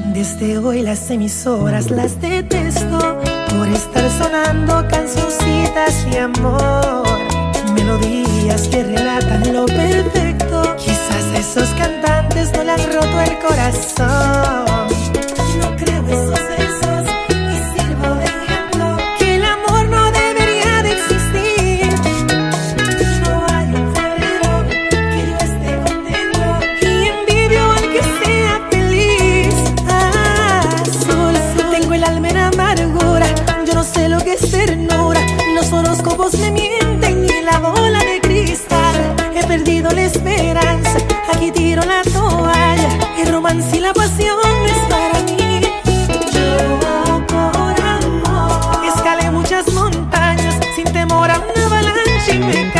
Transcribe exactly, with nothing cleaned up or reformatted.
Desde hoy las emisoras las detesto por estar sonando cancioncitas de amor, melodías que relatan lo perfecto. Quizás a esos cantantes no le han roto el corazón. No creo esos versos y sirvo de ejemplo que el amor no debería de existir. No hay un febrero que yo esté contento y envidio al que sea feliz. Azul, tengo el alma en amargura, yo no sé lo que es ternura. Los horóscopos me mienten y la bola de cristal. He perdido la esperanza, aquí tiro la toalla. El romance y la pasión es para mí. Yo por amor escalé muchas montañas sin temor a una avalancha y me caí.